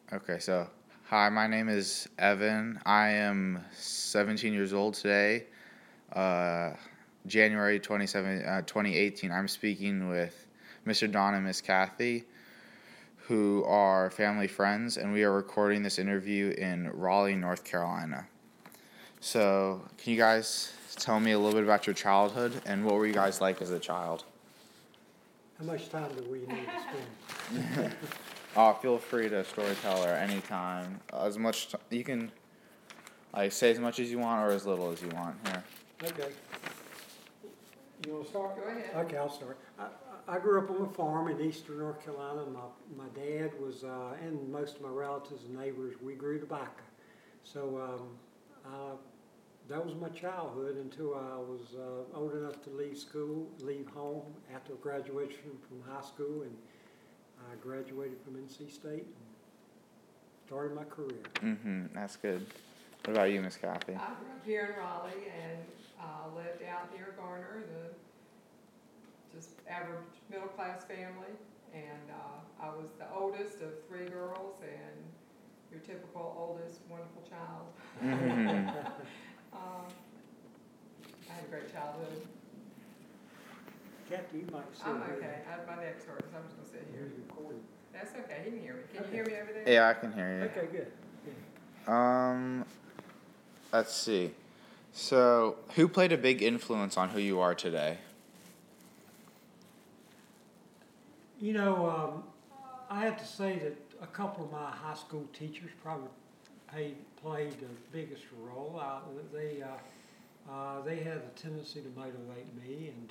Okay, so hi, my name is Evan. I am 17 years old today. Uh, January 2018. I'm speaking with Mr. Don and Miss Kathy, who are family friends, and we are recording this interview in Raleigh, North Carolina. So, can you guys tell me a little bit about your childhood and what were you guys like as a child? How much time do we need to spend? Feel free to storytell at any time. As much you can, say as much as you want or as little as you want here. Okay. You want to start? Go ahead. Okay, I'll start. I grew up on a farm in eastern North Carolina. My dad was, and most of my relatives and neighbors, we grew tobacco. So that was my childhood until I was old enough to leave home after graduation from high school, and I graduated from NC State and started my career. That's good. What about you, Miss Kathy? I grew up here in Raleigh and lived out near Garner, just average middle class family. And I was the oldest of three girls and your typical oldest wonderful child. I had a great childhood. Kathy, you might say. I'm okay. My neck's hurts. I'm just going to sit here. Recording. That's okay. He can hear me. Can you hear me over there? Yeah, I can hear you. Okay, good. Let's see. So, who played a big influence on who you are today? You know, I have to say that a couple of my high school teachers probably played the biggest role. They had a tendency to motivate me and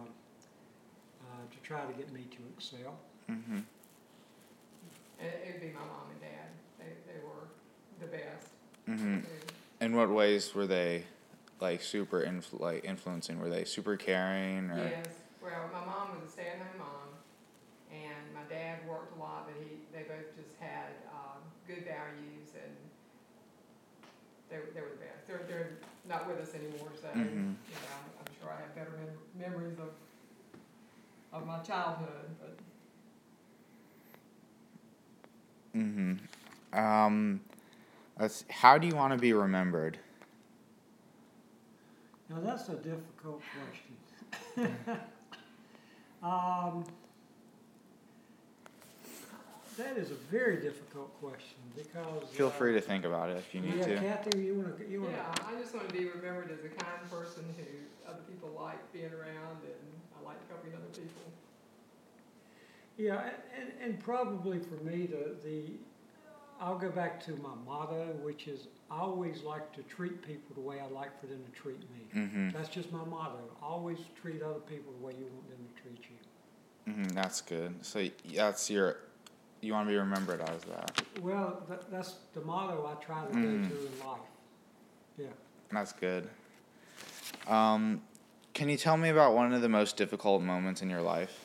to try to get me to excel. Mm-hmm. It would be my mom and dad. They were the best. Mm-hmm. In what ways were they, super influencing? Were they super caring? Or? Yes. Well, my mom was a stay-at-home mom, and my dad worked a lot, but they both just had good values, and they were the best. They're not with us anymore, so Mm-hmm. I'm sure I have better memories of my childhood. But How do you want to be remembered? Now that's a difficult question. That is a very difficult question because. Feel free to think about it if you need to. Kathy, you want to? yeah, I just want to be remembered as a kind person who other people like being around, and I like helping other people. Yeah, and probably for me, I'll go back to my motto, which is I always like to treat people the way I like for them to treat me. Mm-hmm. That's just my motto. Always treat other people the way you want them to treat you. Mm-hmm. That's good. So you want to be remembered as that. Well, that's the motto I try to go through in life. Yeah. That's good. Can you tell me about one of the most difficult moments in your life?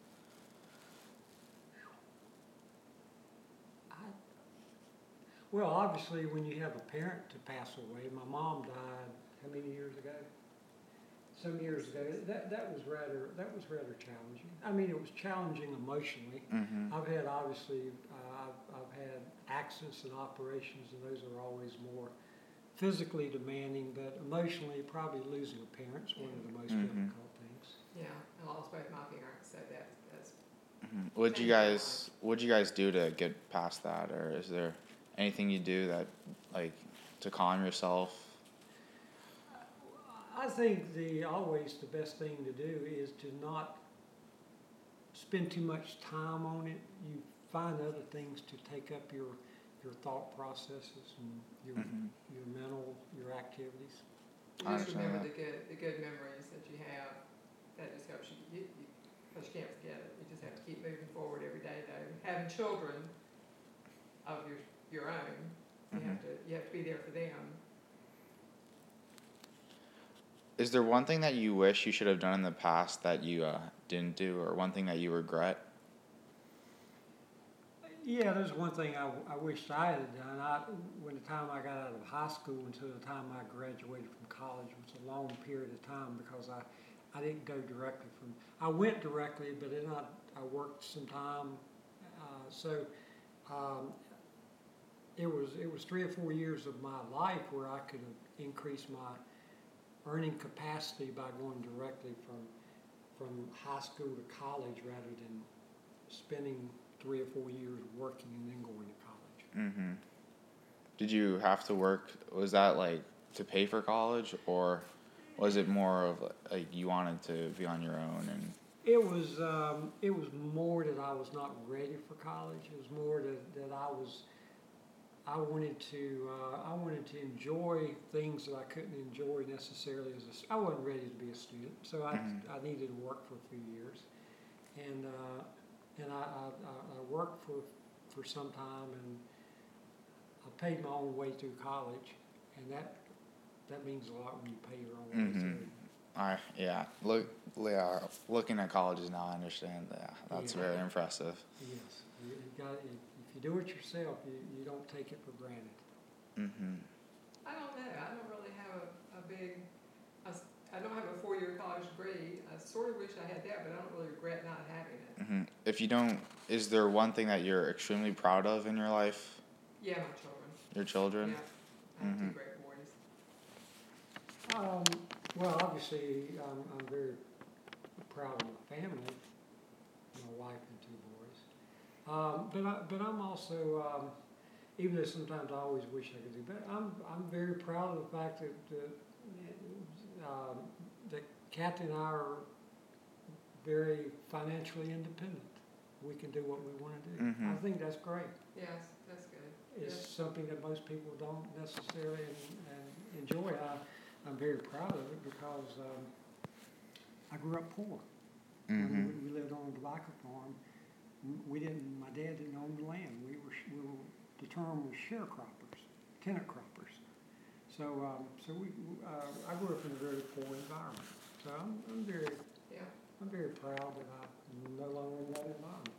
Well, obviously, when you have a parent to pass away, my mom died how many years ago? Some years ago. That was rather challenging. I mean, it was challenging emotionally. Mm-hmm. I've had I've had accidents and operations, and those are always more physically demanding, but emotionally, probably losing a parent's one of the most difficult things. Yeah, I lost both my parents, so that's. Mm-hmm. What'd you guys do to get past that, or is there anything you do that, to calm yourself? I think always the best thing to do is to not spend too much time on it. You find other things to take up your thought processes and your your activities. You just remember the good memories that you have. That just helps you because you can't forget it. You just have to keep moving forward every day, though. Having children of your own, you have to be there for them. Is there one thing that you wish you should have done in the past that you didn't do, or one thing that you regret? Yeah, there's one thing I wished I had done. When the time I got out of high school until the time I graduated from college was a long period of time because I didn't go directly from. I went directly, but then I worked some time. So it was 3 or 4 years of my life where I could have increased my earning capacity by going directly from high school to college rather than spending 3 or 4 years working and then going to college. Mm-hmm. Did you have to work? Was that like to pay for college, or was it more of like you wanted to be on your own and? It was more that I was not ready for college. It was more that I wanted to enjoy things that I couldn't enjoy necessarily I wasn't ready to be a student, so I needed to work for a few years, and I worked for some time, and I paid my own way through college, and that means a lot when you pay your own way through. Looking at colleges now, I understand that. That's very impressive. Yes, you got if you do it yourself, you don't take it for granted. Mm-hmm. I don't know. I don't really have I don't have a 4-year college degree. I sort of wish I had that, but I don't really regret not having it. Mm-hmm. If you don't, is there one thing that you're extremely proud of in your life? Yeah, my children. Your children? Yeah, I have 2 great boys. Well, obviously, I'm very proud of my family, my wife and 2 boys. But I'm also, even though sometimes I always wish I could do better, I'm very proud of the fact that Kathy and I are very financially independent. We can do what we want to do. Mm-hmm. I think that's great. Yes, that's good. It's Yes. something that most people don't necessarily enjoy. I'm very proud of it because I grew up poor. Mm-hmm. We lived on a tobacco farm. My dad didn't own the land. The term was sharecroppers, tenant croppers. So I grew up in a very poor environment. So I'm very proud that I'm no longer in that environment.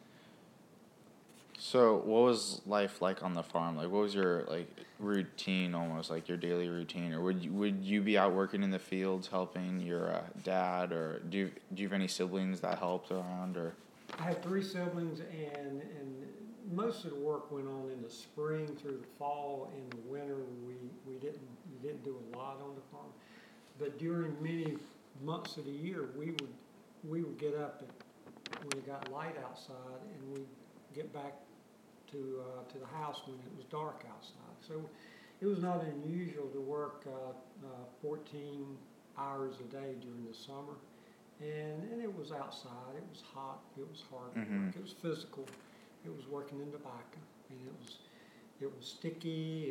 So, what was life like on the farm? Like, what was your routine, almost like your daily routine, or would you be out working in the fields helping your dad, or do you have any siblings that helped around, or? I had 3 siblings, and most of the work went on in the spring through the fall. In the winter, you didn't do a lot on the farm, but during many months of the year, we would get up when it got light outside, and we'd get back to the house when it was dark outside. So it was not unusual to work 14 hours a day during the summer, and it was outside. It was hot. It was hard work. It was physical. It was working in tobacco, and it was sticky.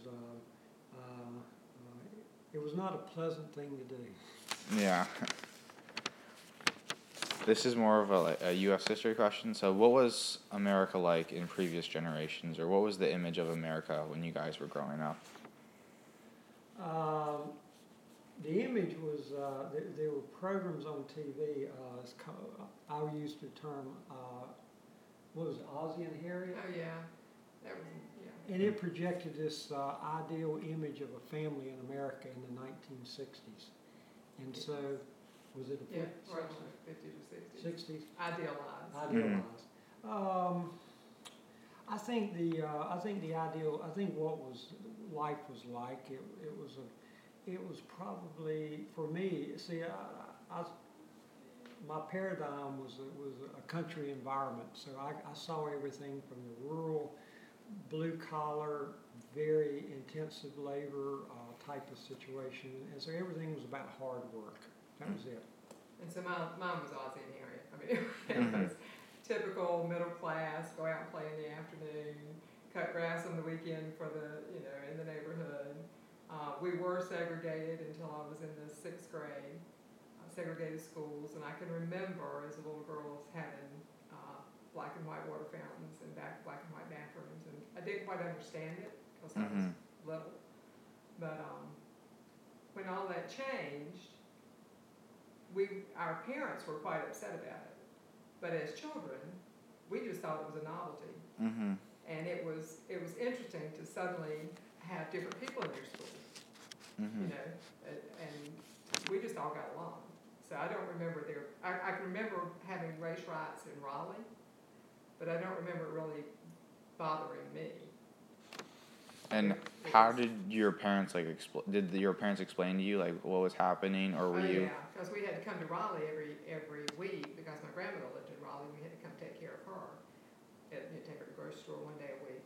It was not a pleasant thing to do. Yeah. This is more of a U.S. history question. So, what was America like in previous generations, or what was the image of America when you guys were growing up? The image was there were programs on TV. I used the term what was it, Ozzie and Harriet? Oh yeah, that was And it projected this ideal image of a family in America in the 1960s. And so, was it the 50s or 60s. 60s? Idealized. I think what life was like. It was probably, for me. See, my paradigm was a country environment. So I saw everything from the rural, blue collar, very intensive labor type of situation, and so everything was about hard work. That was it. And so mine was Ozzie and Harriet. I mean, it was typical middle class, go out and play in the afternoon, cut grass on the weekend for in the neighborhood. We were segregated until I was in the 6th grade, segregated schools, and I can remember as a little girl having black and white water fountains and black and white bathrooms, and I didn't quite understand it because I was little. But when all that changed, our parents were quite upset about it. But as children, we just thought it was a novelty. Mm-hmm. And it was interesting to suddenly have different people in your school, Mm-hmm. and we just all got along. So I don't remember I can remember having race riots in Raleigh, but I don't remember it really bothering me. And It how was- did your parents did your parents explain to you like what was happening, or were Oh, you? yeah, because we had to come to Raleigh every week, because my grandmother lived in Raleigh, we had to come take care of her. Take her to the grocery store one day a week.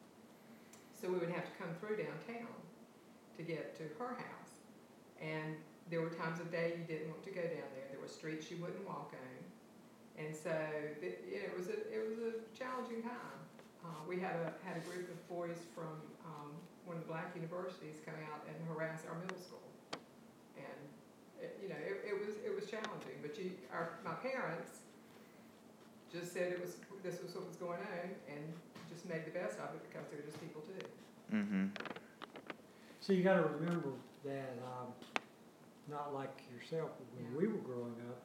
So we would have to come through downtown to get to her house. And there were times of day you didn't want to go down there. There were streets you wouldn't walk on. And so it was a challenging time. We had a group of boys from one of the black universities come out and harass our middle school. And it was challenging. But my parents just said this was what was going on, and just made the best of it, because they were just people too. Mm-hmm. So you gotta remember that, not like yourself, but when Yeah. we were growing up,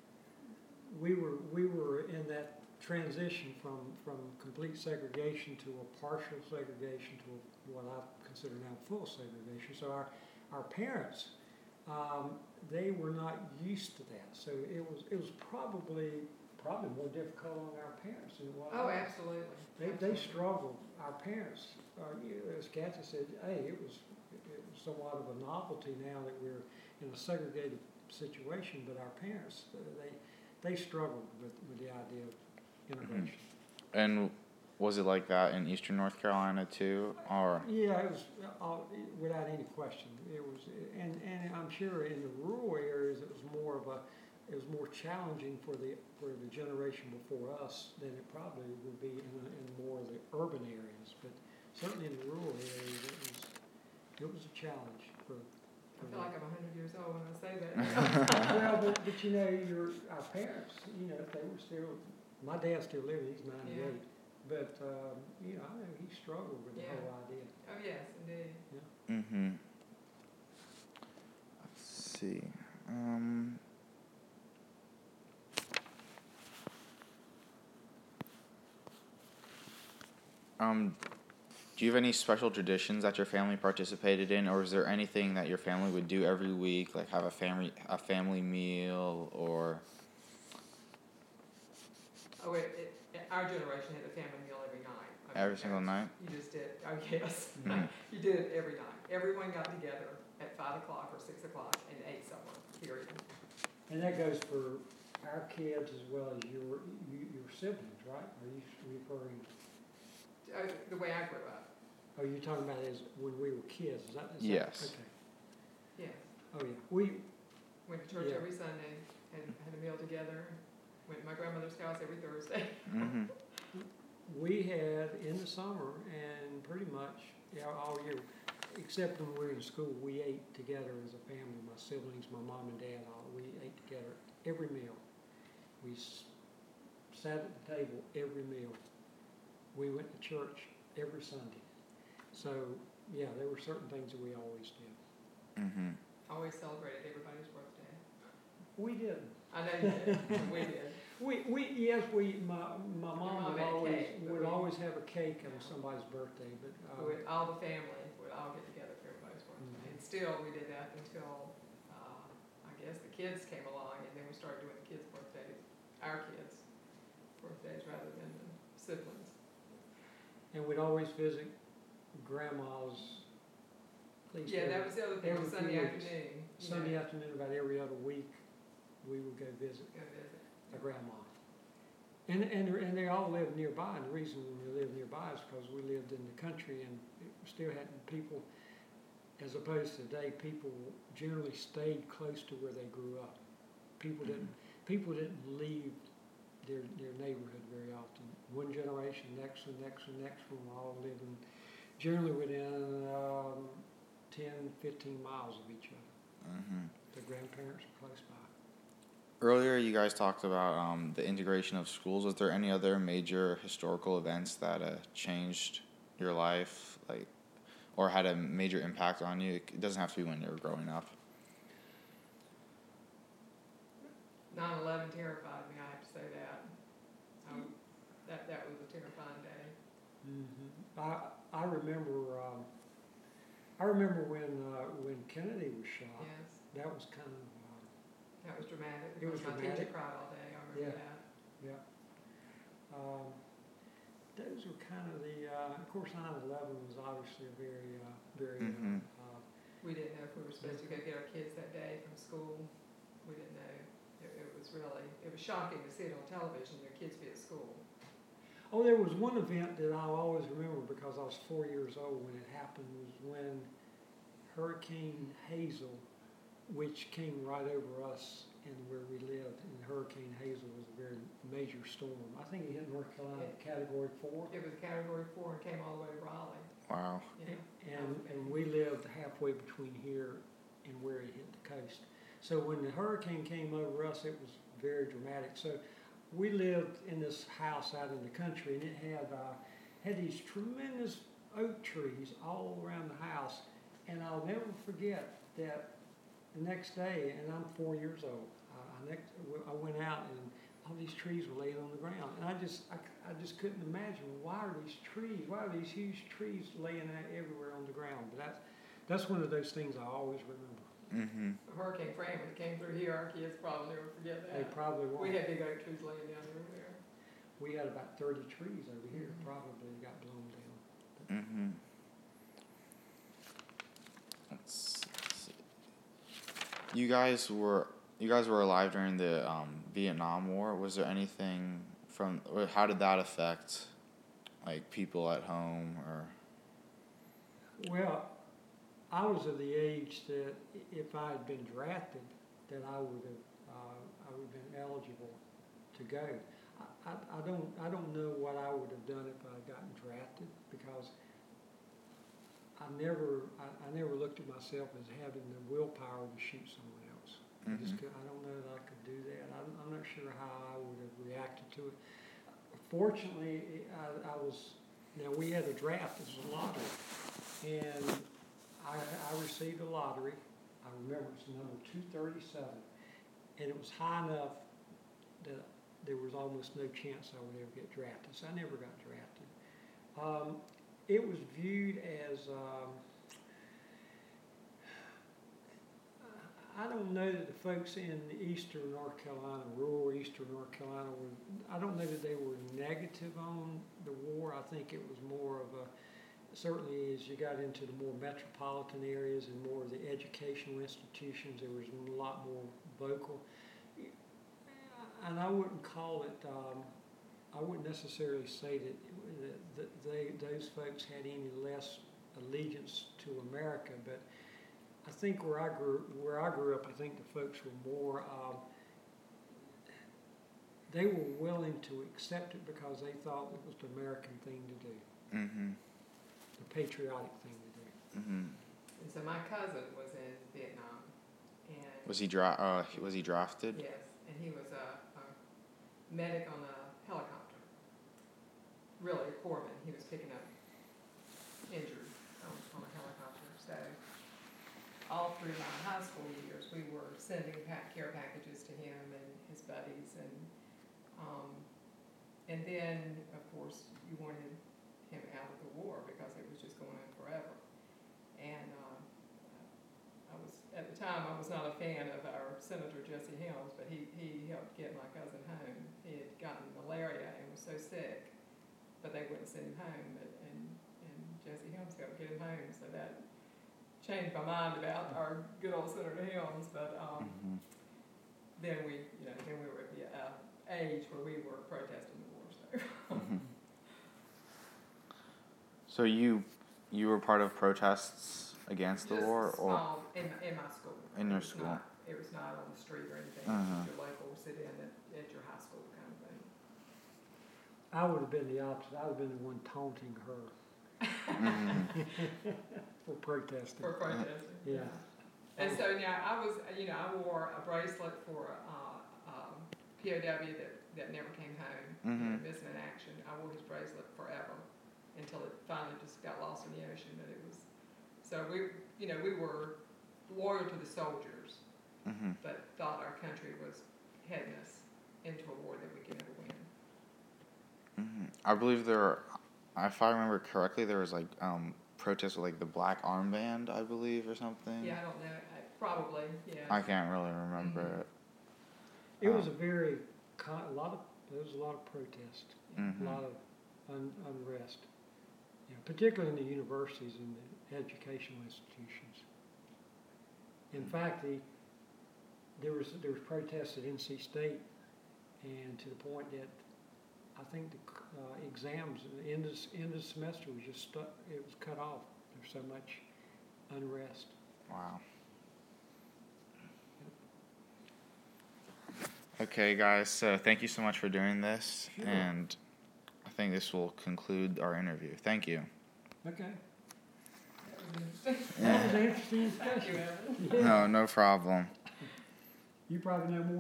we were in that transition from complete segregation to a partial segregation to what I consider now full segregation. So our parents, they were not used to that. So it was probably more difficult on our parents than it was. Oh, on us. absolutely. They Absolutely. struggled. Our parents, as Kathy said, hey, it was somewhat of a novelty now that we're in a segregated situation. But our parents, they struggled with the idea of integration. And was it like that in Eastern North Carolina too, or? Yeah, it was without any question. It was, and I'm sure in the rural areas it was more challenging for the generation before us than it probably would be in more of the urban areas. But certainly in the rural areas, it was a challenge for. I feel like I'm 100 years old when I say that. Well, but our parents, if they were still, my dad's still living, he's 98. Yeah. But, I know he struggled with the Yeah. whole idea. Oh, yes, indeed. Mm-hmm. Let's see. Do you have any special traditions that your family participated in, or is there anything that your family would do every week, like have a family meal, or? Oh, our generation had a family meal every night. I mean, Every single night? You just did. Oh, yes. Mhm. You did it every night. Everyone got together at 5 o'clock or 6 o'clock and ate somewhere, period. And that goes for our kids as well as your siblings, right? Are you referring, The way I grew up, are you talking about as when we were kids? Is that Yes. okay? yes. Oh, yeah. We, Went to church Yeah. every Sunday, had a meal together, went to my grandmother's house every Thursday. Mm-hmm. we had in the summer and pretty much all year, except when we were in school, we ate together as a family. My siblings, my mom and dad, we ate together every meal. We sat at the table every meal. We went to church every Sunday. So, yeah, there were certain things that we always did. Mm-hmm. Always celebrated everybody's birthday. We did. I know you did. We did. My mom mom made cake, but would we- always have a cake on somebody's birthday, but, All the family would all get together for everybody's birthday. Mhm. And still, we did that until, I guess the kids came along, and then we started doing the kids' birthdays, our kids' birthdays rather than the siblings. and we'd always visit grandma's, at least Yeah, that was the other thing, every on few Sunday weeks. afternoon. Sunday afternoon, about every other week, we would go visit Go visit. a grandma. And they all lived nearby, and the reason we lived nearby is because we lived in the country and it still had people, as opposed to today, people generally stayed close to where they grew up. People didn't leave their neighborhood very often. One generation, next one, all living generally within 10, 15 miles of each other. Mm-hmm. The grandparents are close by. Earlier, you guys talked about the integration of schools. Was there any other major historical events that changed your life, like, or had a major impact on you? It doesn't have to be when you were growing up. 9/11 terrified me, I have to say that. That was a terrifying day. Mm-hmm. I remember when Kennedy was shot. Yes, That was kind of that was dramatic. It was My teacher dramatic. cried all day, I remember that. those were kind of the of course, 9/11 was obviously a very, Mhm. We didn't know if we were supposed to go get our kids that day from school. We didn't know. It was shocking to see it on television, your kids be at school. oh, there was one event that I always remember because I was 4 years old when it happened, was when Hurricane Hazel, which came right over us and where we lived, and Hurricane Hazel was a very major storm. I think it hit North Carolina Category 4. It was Category 4 and came all the way to Raleigh. Wow. Yeah. And we lived halfway between here and where it hit the coast. So when the hurricane came over us, it was very dramatic. So we lived in this house out in the country, and it had these tremendous oak trees all around the house. And I'll never forget that the next day, and I'm 4 years old, I went out and all these trees were laying on the ground, and I just couldn't imagine, why are these huge trees laying out everywhere on the ground? But that's one of those things I always remember. Mhm. Hurricane Franklin came through here, our kids probably never forget that. They probably won't. We had big oak trees laying down everywhere. We had about 30 trees over here, probably got blown down. Mhm. Let's see. You guys were alive during the Vietnam War. Was there anything or how did that affect like people at home or? Well, I was of the age that if I had been drafted, that I would have been eligible to go. I don't know what I would have done if I had gotten drafted, because I never looked at myself as having the willpower to shoot someone else. I don't know that I could do that. I'm not sure how I would have reacted to it. Fortunately, now we had a draft, it was a lottery, and I received a lottery. I remember it was number 237, and it was high enough that there was almost no chance I would ever get drafted, so I never got drafted. It was viewed as, I don't know that the folks in eastern North Carolina, rural eastern North Carolina, I don't know that they were negative on the war. I think it was more of certainly as you got into the more metropolitan areas and more of the educational institutions, there was a lot more vocal. And I wouldn't call it, I wouldn't necessarily say that those folks had any less allegiance to America, but I think where I grew up, I think the folks were more, they were willing to accept it because they thought it was the American thing to do, the patriotic thing to do. And so my cousin was in Vietnam, and Was he drafted? yes, and he was a medic on a helicopter. Really, a corpsman. He was picking up injured on a helicopter. So all through my high school years, we were sending care packages to him and his buddies, and then of course you wanted him out of the war because it was just going on forever. And at the time I was not a fan of our Senator Jesse Helms, but he helped get my cousin home. He had gotten malaria and was so sick, but they wouldn't send him home. And Jesse Helms helped get him home, so that changed my mind about our good old Senator Helms. But then we were at the age where we were protesting the war. So. So you were part of protests against the war, or in my school. in your school? It was not on the street or anything. It was your local sit-in at your high school kind of thing. I would have been the opposite. I would have been the one taunting her for protesting. Yeah. And so now I wore a bracelet for POW that never came home, missing in action. I wore his bracelet forever until it finally just got lost in the ocean. But it was, so we were loyal to the soldiers, but thought our country was heading us into a war that we could never win. I believe if I remember correctly, there was like protests with like the Black Armband, I believe, or something. Yeah, I don't know. Probably, yeah. I can't really remember it. It was there was a lot of protest, a lot of unrest. particularly in the universities and the educational institutions. In fact, there was protests at NC State, and to the point that I think the exams at the end of the semester was just stuck. It was cut off. There was so much unrest. Wow. Okay, guys, so thank you so much for doing this, Sure. and I think this will conclude our interview. Thank you. Okay. That was interesting. That was an interesting Thank you, discussion. Evan. Yeah. No problem. You probably know more